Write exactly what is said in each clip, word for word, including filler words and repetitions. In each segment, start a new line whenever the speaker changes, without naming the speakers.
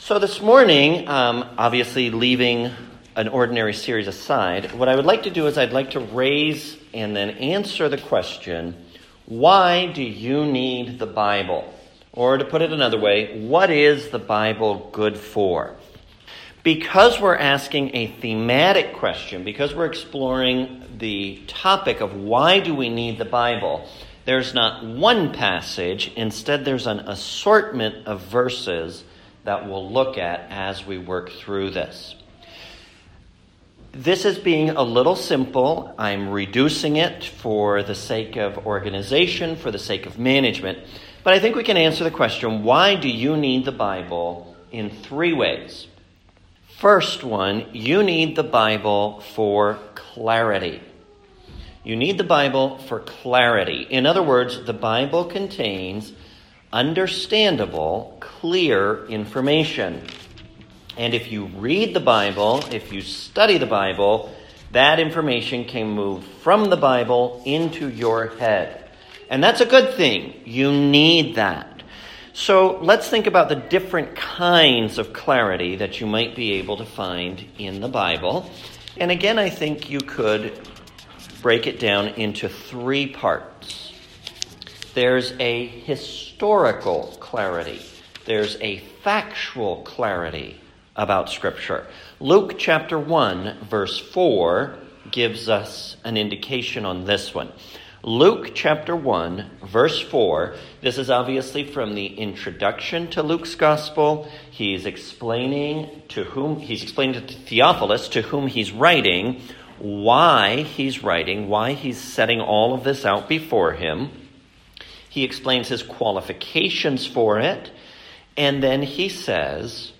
So this morning, um, obviously leaving an ordinary series aside, what I would like to do is I'd like to raise and then answer the question, why do you need the Bible? Or to put it another way, what is the Bible good for? Because we're asking a thematic question, because we're exploring the topic of why do we need the Bible, there's not one passage, instead there's an assortment of verses that we'll look at as we work through this. This is being a little simple. I'm reducing it for the sake of organization, for the sake of management. But I think we can answer the question, why do you need the Bible, in three ways. First one, you need the Bible for clarity. You need the Bible for clarity. In other words, the Bible contains understandable, clear information. And if you read the Bible, if you study the Bible, that information can move from the Bible into your head. And that's a good thing. You need that. So let's think about the different kinds of clarity that you might be able to find in the Bible. And again, I think you could break it down into three parts. There's a historical clarity. There's a factual clarity about Scripture. Luke chapter one, verse four gives us an indication on this one. Luke chapter one, verse four, this is obviously from the introduction to Luke's gospel. He's explaining to whom, he's explaining to Theophilus, to whom he's writing, why he's writing, why he's setting all of this out before him. He explains his qualifications for it, and then he says,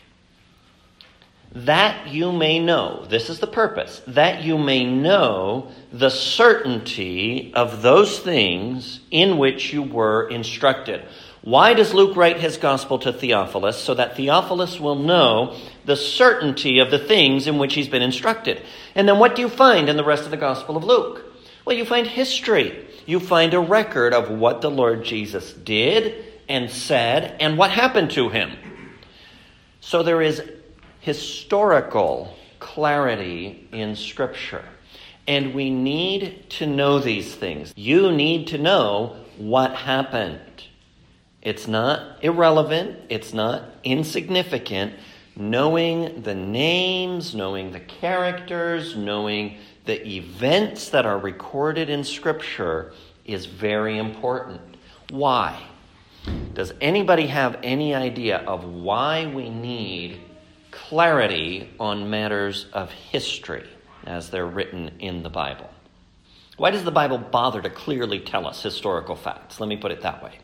that you may know, this is the purpose, that you may know the certainty of those things in which you were instructed. Why does Luke write his gospel to Theophilus? So that Theophilus will know the certainty of the things in which he's been instructed. And then what do you find in the rest of the gospel of Luke? Well, you find history. You find a record of what the Lord Jesus did and said and what happened to him. So there is historical clarity in Scripture. And we need to know these things. You need to know what happened. It's not irrelevant. It's not insignificant. Knowing the names, knowing the characters, knowing the events that are recorded in Scripture is very important. Why? Does anybody have any idea of why we need clarity on matters of history as they're written in the Bible? Why does the Bible bother to clearly tell us historical facts? Let me put it that way.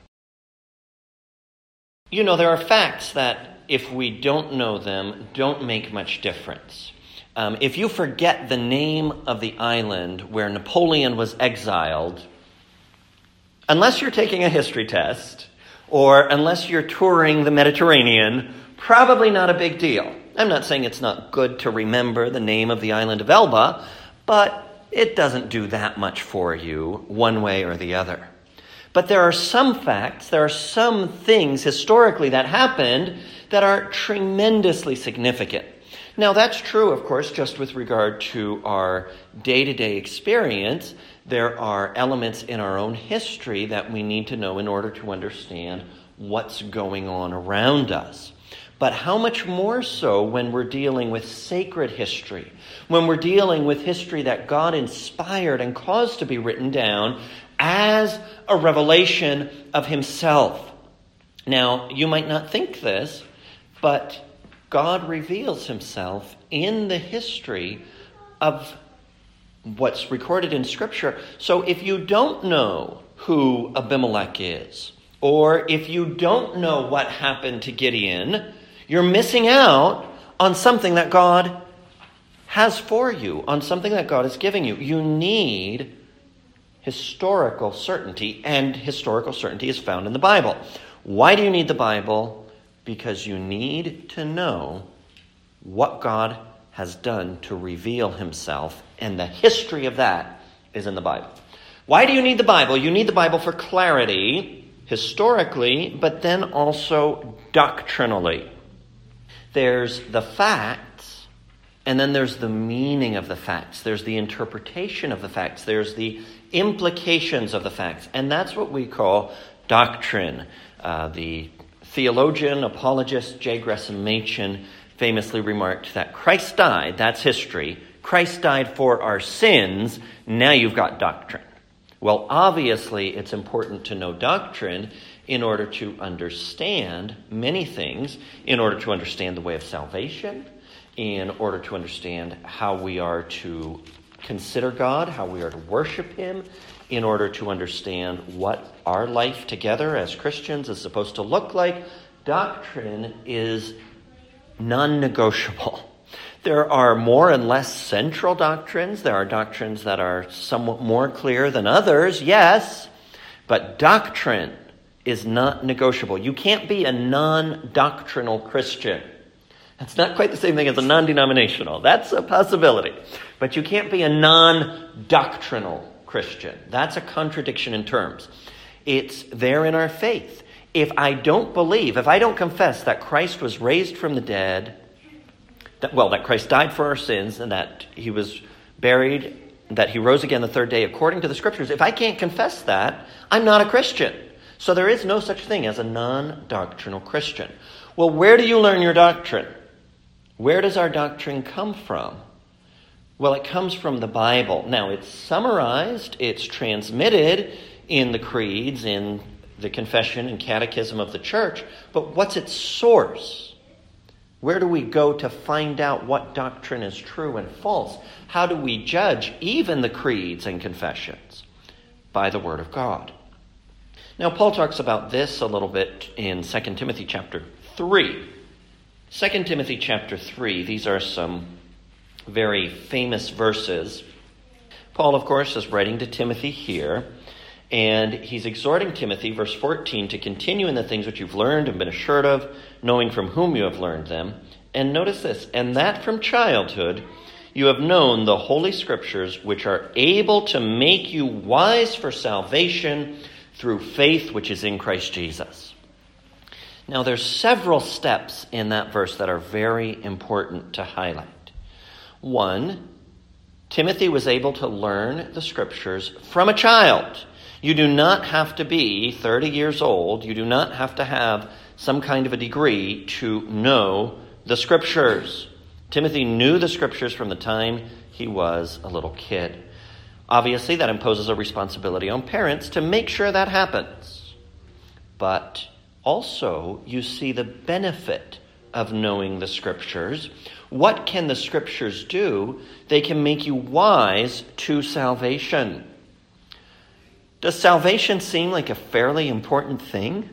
You know, there are facts that, if we don't know them, don't make much difference. Um, if you forget the name of the island where Napoleon was exiled, unless you're taking a history test, or unless you're touring the Mediterranean, probably not a big deal. I'm not saying it's not good to remember the name of the island of Elba, but it doesn't do that much for you one way or the other. But there are some facts, there are some things historically that happened that are tremendously significant. Now, that's true, of course, just with regard to our day-to-day experience. There are elements in our own history that we need to know in order to understand what's going on around us. But how much more so when we're dealing with sacred history, when we're dealing with history that God inspired and caused to be written down as a revelation of himself. Now, you might not think this, but God reveals himself in the history of what's recorded in Scripture. So if you don't know who Abimelech is, or if you don't know what happened to Gideon, you're missing out on something that God has for you, on something that God is giving you. You need historical certainty, and historical certainty is found in the Bible. Why do you need the Bible? Because you need to know what God has done to reveal himself, and the history of that is in the Bible. Why do you need the Bible? You need the Bible for clarity, historically, but then also doctrinally. There's the facts, and then there's the meaning of the facts. There's the interpretation of the facts. There's the implications of the facts. And that's what we call doctrine. Uh, the theologian, apologist J. Gresham Machen famously remarked that Christ died, that's history. Christ died for our sins, now you've got doctrine. Well, obviously, it's important to know doctrine in order to understand many things, in order to understand the way of salvation, in order to understand how we are to consider God, how we are to worship him, in order to understand what our life together as Christians is supposed to look like. Doctrine is non-negotiable. There are more and less central doctrines. There are doctrines that are somewhat more clear than others, yes, but doctrine is not negotiable. You can't be a non-doctrinal Christian. That's not quite the same thing as a non-denominational. That's a possibility. But you can't be a non-doctrinal Christian. That's a contradiction in terms. It's there in our faith. If I don't believe, if I don't confess that Christ was raised from the dead, that, well, that Christ died for our sins and that he was buried, that he rose again the third day according to the scriptures, if I can't confess that, I'm not a Christian. So there is no such thing as a non-doctrinal Christian. Well, where do you learn your doctrine? Where does our doctrine come from? Well, it comes from the Bible. Now, it's summarized, it's transmitted in the creeds, in the confession and catechism of the church, but what's its source? Where do we go to find out what doctrine is true and false? How do we judge even the creeds and confessions? By the Word of God. Now, Paul talks about this a little bit in Second Timothy chapter three. Second Timothy chapter three, these are some very famous verses. Paul, of course, is writing to Timothy here, and he's exhorting Timothy, verse fourteen, to continue in the things which you've learned and been assured of, knowing from whom you have learned them. And notice this, and that from childhood you have known the Holy Scriptures, which are able to make you wise for salvation through faith which is in Christ Jesus. Now, there's several steps in that verse that are very important to highlight. One, Timothy was able to learn the Scriptures from a child. You do not have to be thirty years old. You do not have to have some kind of a degree to know the Scriptures. Timothy knew the Scriptures from the time he was a little kid. Obviously, that imposes a responsibility on parents to make sure that happens. But also, you see the benefit of knowing the Scriptures. What can the Scriptures do? They can make you wise to salvation. Does salvation seem like a fairly important thing?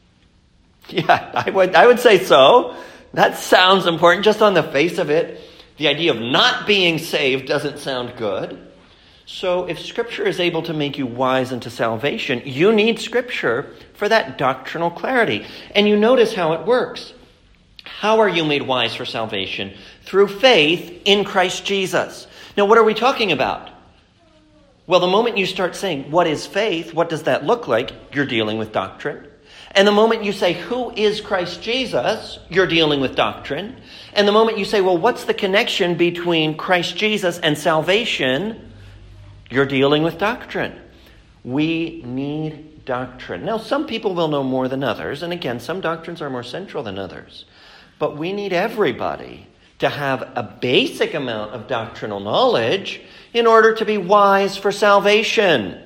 Yeah, I would, I would say so. That sounds important just on the face of it. The idea of not being saved doesn't sound good. So if Scripture is able to make you wise unto salvation, you need Scripture for that doctrinal clarity. And you notice how it works. How are you made wise for salvation? Through faith in Christ Jesus. Now, what are we talking about? Well, the moment you start saying, what is faith? What does that look like? You're dealing with doctrine. And the moment you say, who is Christ Jesus? You're dealing with doctrine. And the moment you say, well, what's the connection between Christ Jesus and salvation? You're dealing with doctrine. We need doctrine. Now, some people will know more than others. And again, some doctrines are more central than others. But we need everybody to have a basic amount of doctrinal knowledge in order to be wise for salvation.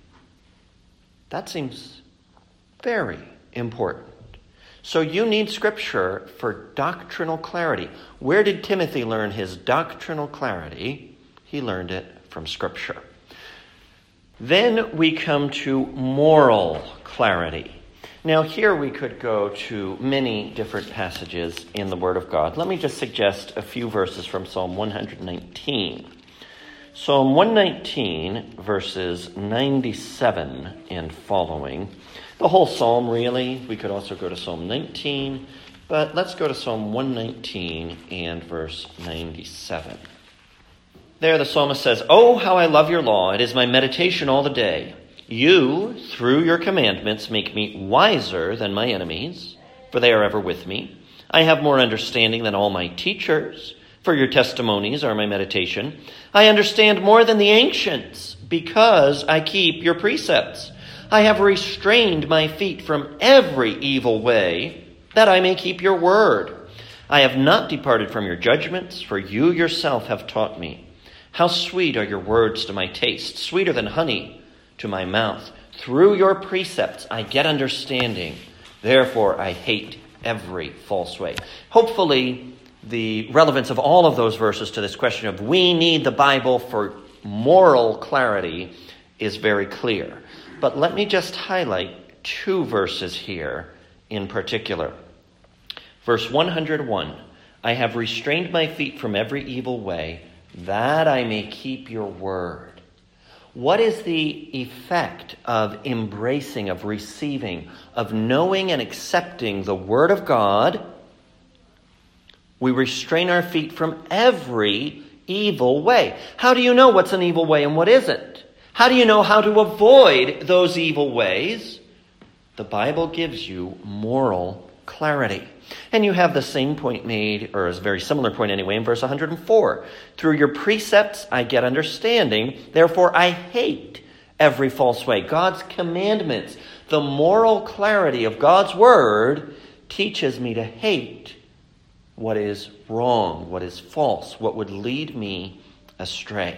That seems very important. So you need Scripture for doctrinal clarity. Where did Timothy learn his doctrinal clarity? He learned it from Scripture. Then we come to moral clarity. Now here we could go to many different passages in the Word of God. Let me just suggest a few verses from Psalm one nineteen. Psalm one nineteen, verses ninety-seven and following. The whole psalm, really. We could also go to Psalm nineteen, but let's go to Psalm one nineteen and verse ninety-seven. There the psalmist says, "Oh, how I love your law. It is my meditation all the day. You, through your commandments, make me wiser than my enemies, for they are ever with me. I have more understanding than all my teachers, for your testimonies are my meditation. I understand more than the ancients, because I keep your precepts. I have restrained my feet from every evil way, that I may keep your word. I have not departed from your judgments, for you yourself have taught me. How sweet are your words to my taste, sweeter than honey to my mouth. Through your precepts I get understanding. Therefore I hate every false way. Hopefully, the relevance of all of those verses to this question of we need the Bible for moral clarity is very clear. But let me just highlight two verses here in particular. Verse one hundred one, I have restrained my feet from every evil way, that I may keep your word. What is the effect of embracing, of receiving, of knowing and accepting the word of God? We restrain our feet from every evil way. How do you know what's an evil way and what isn't? How do you know how to avoid those evil ways? The Bible gives you moral clarity. And you have the same point made, or a very similar point anyway, in verse one hundred four. Through your precepts I get understanding, therefore I hate every false way. God's commandments, the moral clarity of God's word, teaches me to hate what is wrong, what is false, what would lead me astray.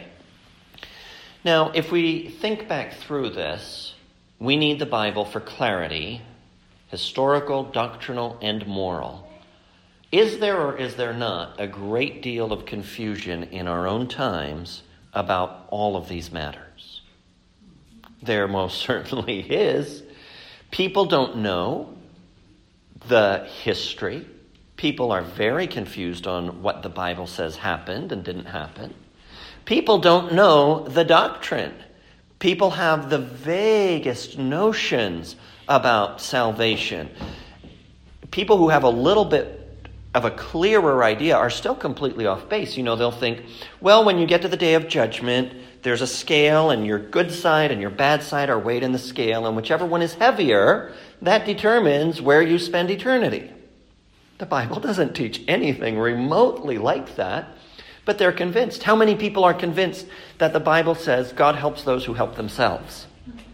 Now, if we think back through this, we need the Bible for clarity, historical, doctrinal, and moral. Is there or is there not a great deal of confusion in our own times about all of these matters? There most certainly is. People don't know the history. People are very confused on what the Bible says happened and didn't happen. People don't know the doctrine. People have the vaguest notions about salvation. People who have a little bit of a clearer idea are still completely off base. You know, they'll think, well, when you get to the day of judgment, there's a scale and your good side and your bad side are weighed in the scale, and whichever one is heavier, that determines where you spend eternity. The Bible doesn't teach anything remotely like that, but they're convinced. How many people are convinced that the Bible says God helps those who help themselves?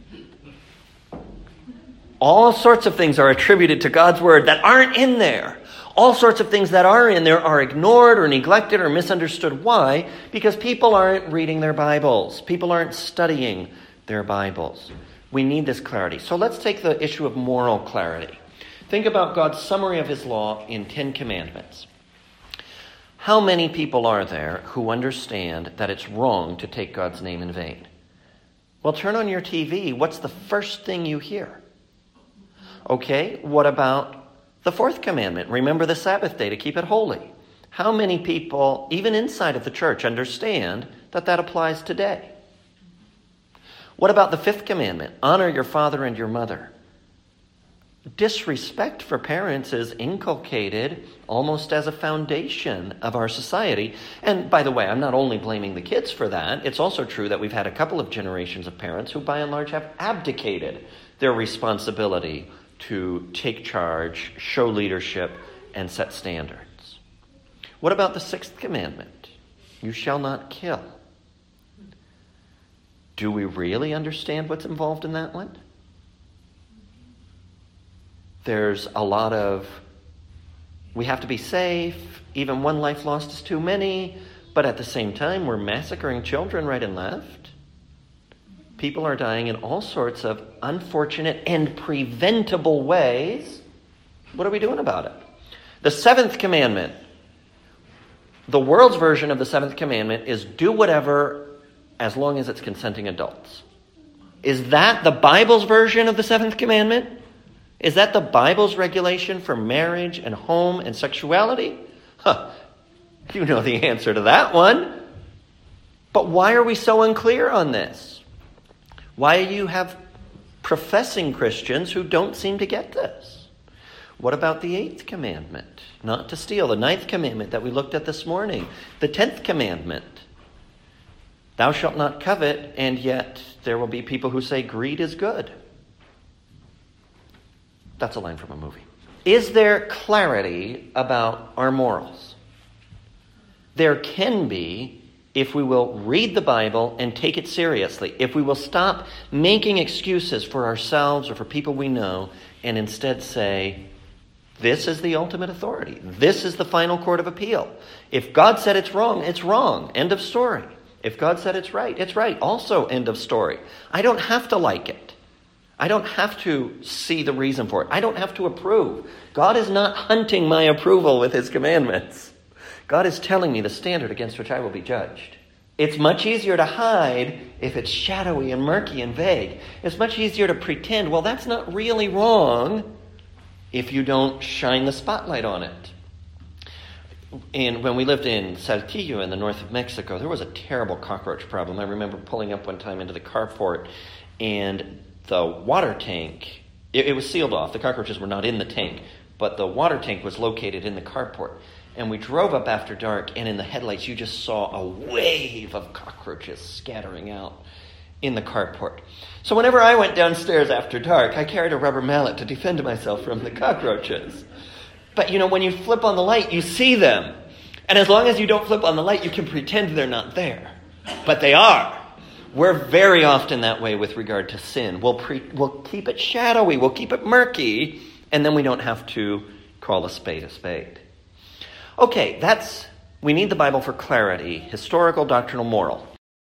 All sorts of things are attributed to God's word that aren't in there. All sorts of things that are in there are ignored or neglected or misunderstood. Why? Because people aren't reading their Bibles. People aren't studying their Bibles. We need this clarity. So let's take the issue of moral clarity. Think about God's summary of his law in Ten Commandments. How many people are there who understand that it's wrong to take God's name in vain? Well, turn on your T V. What's the first thing you hear? Okay, what about the fourth commandment? Remember the Sabbath day to keep it holy. How many people, even inside of the church, understand that that applies today? What about the fifth commandment? Honor your father and your mother. Disrespect for parents is inculcated almost as a foundation of our society. And by the way, I'm not only blaming the kids for that. It's also true that we've had a couple of generations of parents who by and large have abdicated their responsibility to take charge, show leadership, and set standards. What about the sixth commandment? You shall not kill. Do we really understand what's involved in that one? There's a lot of, we have to be safe, even one life lost is too many, but at the same time, we're massacring children right and left. People are dying in all sorts of unfortunate and preventable ways. What are we doing about it? The seventh commandment, the world's version of the seventh commandment is do whatever as long as it's consenting adults. Is that the Bible's version of the seventh commandment? Is that the Bible's regulation for marriage and home and sexuality? Huh. You know the answer to that one. But why are we so unclear on this? Why do you have professing Christians who don't seem to get this? What about the eighth commandment? Not to steal. The ninth commandment that we looked at this morning. The tenth commandment. Thou shalt not covet, and yet there will be people who say greed is good. That's a line from a movie. Is there clarity about our morals? There can be if we will read the Bible and take it seriously, if we will stop making excuses for ourselves or for people we know and instead say, this is the ultimate authority. This is the final court of appeal. If God said it's wrong, it's wrong. End of story. If God said it's right, it's right. Also, end of story. I don't have to like it. I don't have to see the reason for it. I don't have to approve. God is not hunting my approval with his commandments. God is telling me the standard against which I will be judged. It's much easier to hide if it's shadowy and murky and vague. It's much easier to pretend, well, that's not really wrong, if you don't shine the spotlight on it. And when we lived in Saltillo in the north of Mexico, there was a terrible cockroach problem. I remember pulling up one time into the carport, and the water tank, it, it was sealed off. The cockroaches were not in the tank, but the water tank was located in the carport. And we drove up after dark, and in the headlights, you just saw a wave of cockroaches scattering out in the carport. So whenever I went downstairs after dark, I carried a rubber mallet to defend myself from the cockroaches. But, you know, when you flip on the light, you see them. And as long as you don't flip on the light, you can pretend they're not there. But they are. We're very often that way with regard to sin. We'll, pre- we'll keep it shadowy, we'll keep it murky, and then we don't have to call a spade a spade. Okay, that's, we need the Bible for clarity, historical, doctrinal, moral.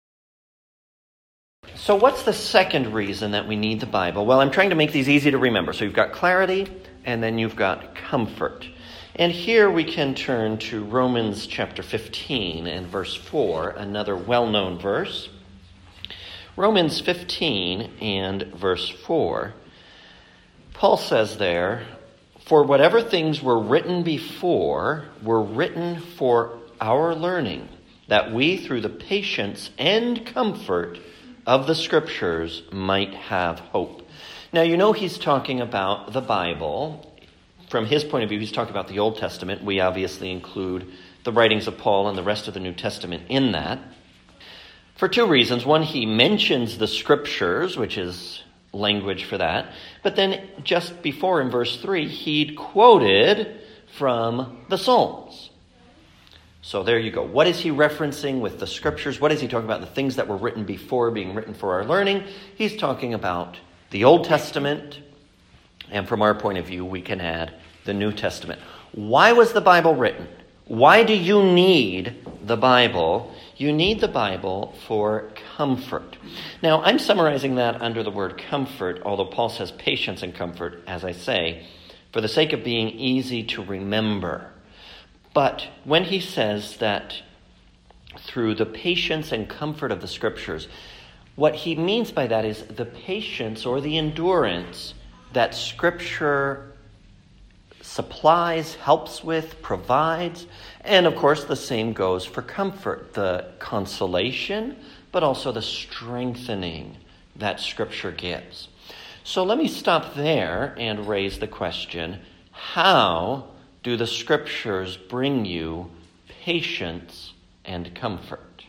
So what's the second reason that we need the Bible? Well, I'm trying to make these easy to remember. So you've got clarity, and then you've got comfort. And here we can turn to Romans chapter fifteen and verse four, another well-known verse. Romans fifteen and verse four. Paul says there, for whatever things were written before were written for our learning, that we through the patience and comfort of the Scriptures might have hope. Now, you know he's talking about the Bible. From his point of view, he's talking about the Old Testament. We obviously include the writings of Paul and the rest of the New Testament in that. For two reasons. One, he mentions the Scriptures, which is language for that. But then just before in verse three, he'd quoted from the Psalms. So there you go. What is he referencing with the Scriptures? What is he talking about? The things that were written before being written for our learning. He's talking about the Old Testament. And from our point of view, we can add the New Testament. Why was the Bible written? Why do you need the Bible? You need the Bible for comfort. Now, I'm summarizing that under the word comfort, although Paul says patience and comfort, as I say, for the sake of being easy to remember. But when he says that through the patience and comfort of the Scriptures, what he means by that is the patience or the endurance that Scripture supplies, helps with, provides. And of course, the same goes for comfort, the consolation, but also the strengthening that Scripture gives. So let me stop there and raise the question, how do the Scriptures bring you patience and comfort?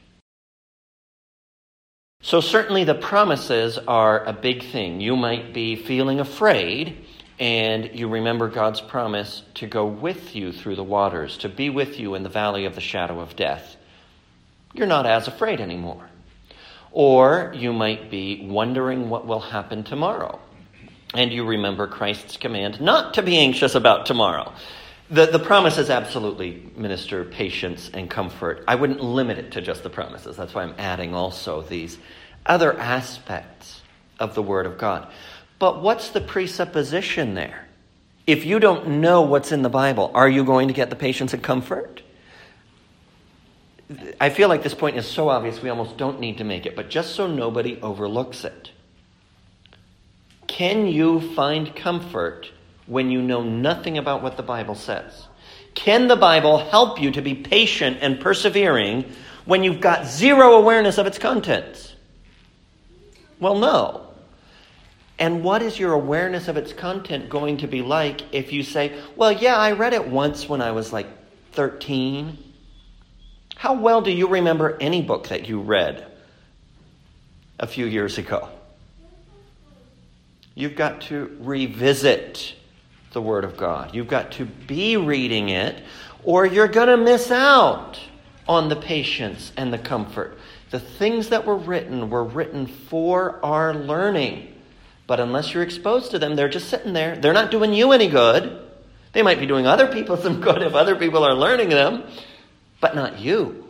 So certainly the promises are a big thing. You might be feeling afraid, and you remember God's promise to go with you through the waters, to be with you in the valley of the shadow of death. You're not as afraid anymore. Or you might be wondering what will happen tomorrow, and you remember Christ's command not to be anxious about tomorrow. The, the promises absolutely minister patience and comfort. I wouldn't limit it to just the promises. That's why I'm adding also these other aspects of the Word of God. But what's the presupposition there? If you don't know what's in the Bible, are you going to get the patience and comfort? I feel like this point is so obvious we almost don't need to make it, but just so nobody overlooks it. Can you find comfort when you know nothing about what the Bible says? Can the Bible help you to be patient and persevering when you've got zero awareness of its contents? Well, no. And what is your awareness of its content going to be like if you say, well, yeah, I read it once when I was like thirteen. How well do you remember any book that you read a few years ago? You've got to revisit the Word of God. You've got to be reading it, or you're going to miss out on the patience and the comfort. The things that were written were written for our learning. But unless you're exposed to them, they're just sitting there. They're not doing you any good. They might be doing other people some good if other people are learning them, but not you.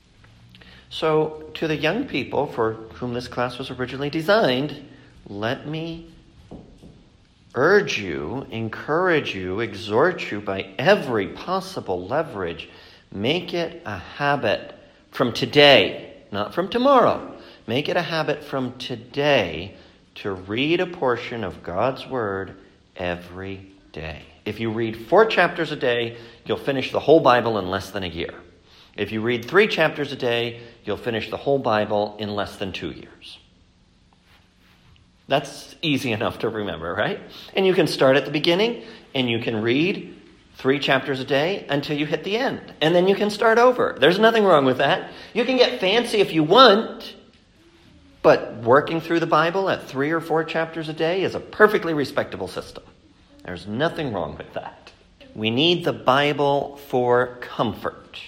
So to the young people for whom this class was originally designed, let me urge you, encourage you, exhort you by every possible leverage. Make it a habit from today, not from tomorrow. Make it a habit from today to read a portion of God's Word every day. If you read four chapters a day, you'll finish the whole Bible in less than a year. If you read three chapters a day, you'll finish the whole Bible in less than two years. That's easy enough to remember, right? And you can start at the beginning, and you can read three chapters a day until you hit the end. And then you can start over. There's nothing wrong with that. You can get fancy if you want, but working through the Bible at three or four chapters a day is a perfectly respectable system. There's nothing wrong with that. We need the Bible for comfort.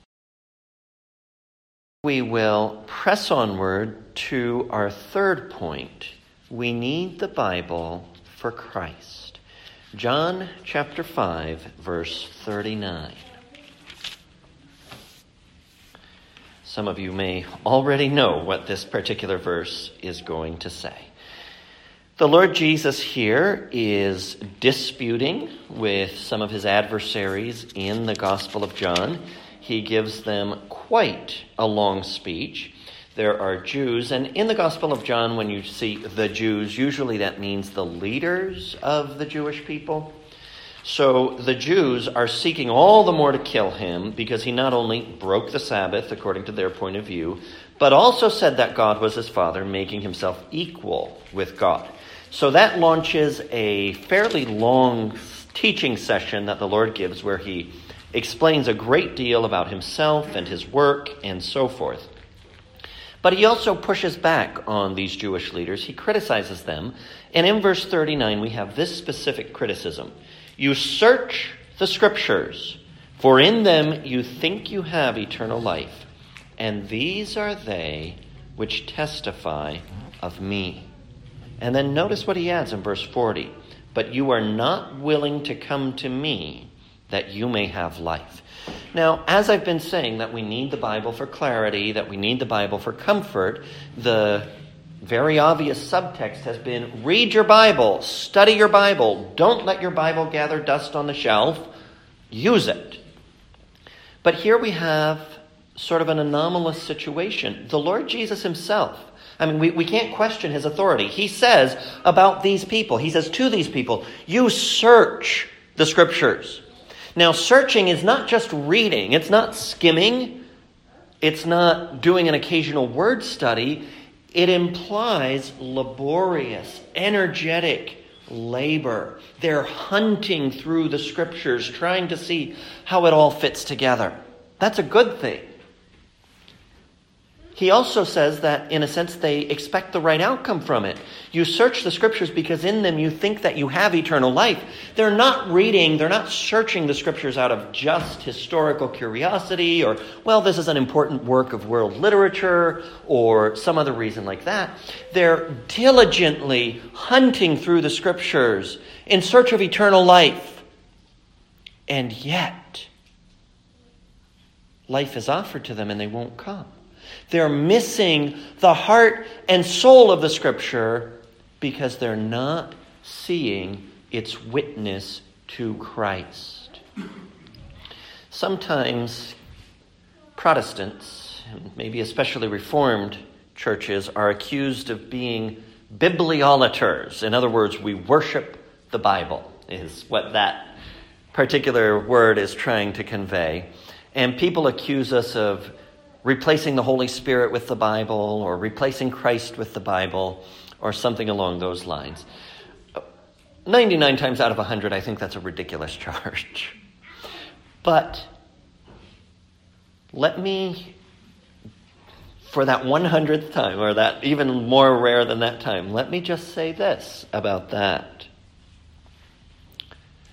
We will press onward to our third point. We need the Bible for Christ. John chapter five, verse thirty-nine. Some of you may already know what this particular verse is going to say. The Lord Jesus here is disputing with some of his adversaries in the Gospel of John. He gives them quite a long speech. There are Jews, and in the Gospel of John, when you see the Jews, usually that means the leaders of the Jewish people. So the Jews are seeking all the more to kill him because he not only broke the Sabbath, according to their point of view, but also said that God was his Father, making himself equal with God. So that launches a fairly long teaching session that the Lord gives where he explains a great deal about himself and his work and so forth. But he also pushes back on these Jewish leaders. He criticizes them. And in verse thirty-nine, we have this specific criticism. You search the Scriptures, for in them you think you have eternal life, and these are they which testify of me. And then notice what he adds in verse forty. But you are not willing to come to me that you may have life. Now, as I've been saying that we need the Bible for clarity, that we need the Bible for comfort, the very obvious subtext has been read your Bible, study your Bible, don't let your Bible gather dust on the shelf, use it. But here we have sort of an anomalous situation. The Lord Jesus himself, I mean, we, we can't question his authority. He says about these people, he says to these people, you search the Scriptures. Now, searching is not just reading. It's not skimming. It's not doing an occasional word study. It implies laborious, energetic labor. They're hunting through the Scriptures, trying to see how it all fits together. That's a good thing. He also says that, in a sense, they expect the right outcome from it. You search the Scriptures because in them you think that you have eternal life. They're not reading, they're not searching the Scriptures out of just historical curiosity or, well, this is an important work of world literature or some other reason like that. They're diligently hunting through the Scriptures in search of eternal life. And yet, life is offered to them and they won't come. They're missing the heart and soul of the Scripture because they're not seeing its witness to Christ. Sometimes Protestants, and maybe especially Reformed churches, are accused of being bibliolaters. In other words, we worship the Bible, is what that particular word is trying to convey. And people accuse us of replacing the Holy Spirit with the Bible, or replacing Christ with the Bible, or something along those lines. ninety-nine times out of one hundred, I think that's a ridiculous charge. But let me, for that one hundredth time, or that even more rare than that time, let me just say this about that.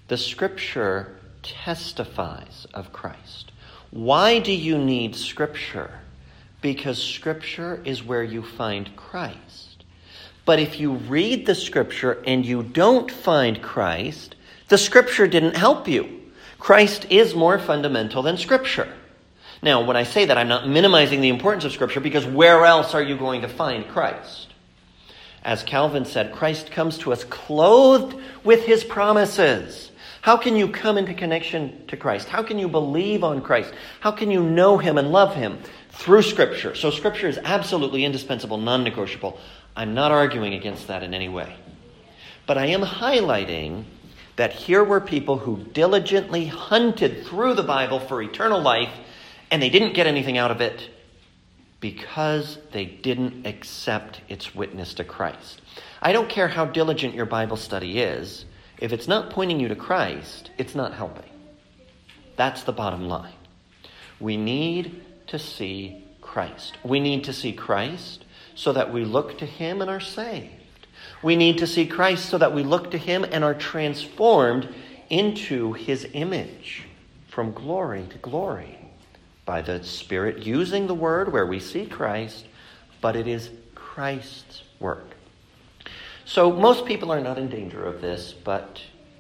The Scripture testifies of Christ. Why do you need Scripture? Because Scripture is where you find Christ. But if you read the Scripture and you don't find Christ, the Scripture didn't help you. Christ is more fundamental than Scripture. Now, when I say that, I'm not minimizing the importance of Scripture, because where else are you going to find Christ? As Calvin said, Christ comes to us clothed with his promises. How can you come into connection to Christ? How can you believe on Christ? How can you know him and love him? Through Scripture. So Scripture is absolutely indispensable, non-negotiable. I'm not arguing against that in any way. But I am highlighting that here were people who diligently hunted through the Bible for eternal life, and they didn't get anything out of it because they didn't accept its witness to Christ. I don't care how diligent your Bible study is. If it's not pointing you to Christ, it's not helping. That's the bottom line. We need to see Christ. We need to see Christ so that we look to him and are saved. We need to see Christ so that we look to him and are transformed into his image from glory to glory by the Spirit using the word where we see Christ, but it is Christ's work. So most people are not in danger of this, but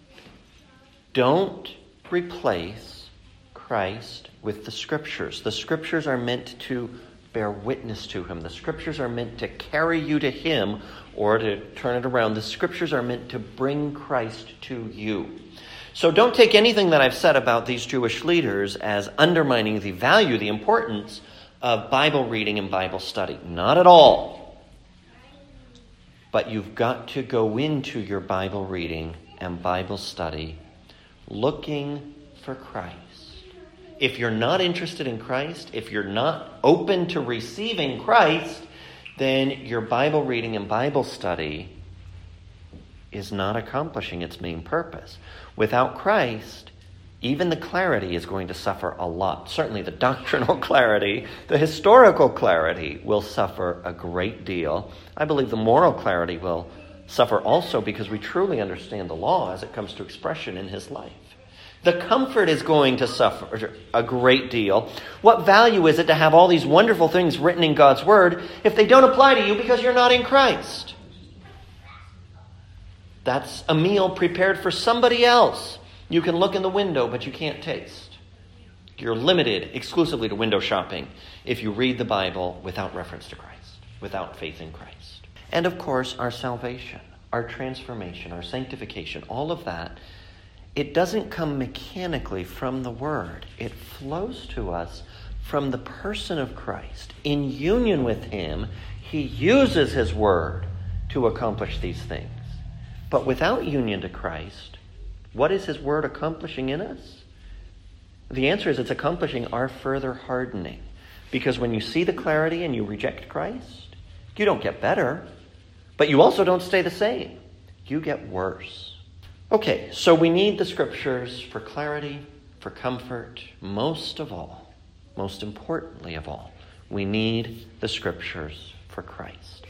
don't replace Christ with the Scriptures. The Scriptures are meant to bear witness to him. The Scriptures are meant to carry you to him, or to turn it around, the Scriptures are meant to bring Christ to you. So don't take anything that I've said about these Jewish leaders as undermining the value, the importance of Bible reading and Bible study. Not at all. But you've got to go into your Bible reading and Bible study looking for Christ. If you're not interested in Christ, if you're not open to receiving Christ, then your Bible reading and Bible study is not accomplishing its main purpose. Without Christ, even the clarity is going to suffer a lot. Certainly the doctrinal clarity, the historical clarity will suffer a great deal. I believe the moral clarity will suffer also because we truly understand the law as it comes to expression in his life. The comfort is going to suffer a great deal. What value is it to have all these wonderful things written in God's word if they don't apply to you because you're not in Christ? That's a meal prepared for somebody else. You can look in the window, but you can't taste. You're limited exclusively to window shopping if you read the Bible without reference to Christ, without faith in Christ. And of course, our salvation, our transformation, our sanctification, all of that, it doesn't come mechanically from the Word. It flows to us from the person of Christ. In union with him, he uses his Word to accomplish these things. But without union to Christ, what is his Word accomplishing in us? The answer is it's accomplishing our further hardening. Because when you see the clarity and you reject Christ, you don't get better, but you also don't stay the same. You get worse. Okay, so we need the Scriptures for clarity, for comfort, most of all, most importantly of all, we need the Scriptures for Christ.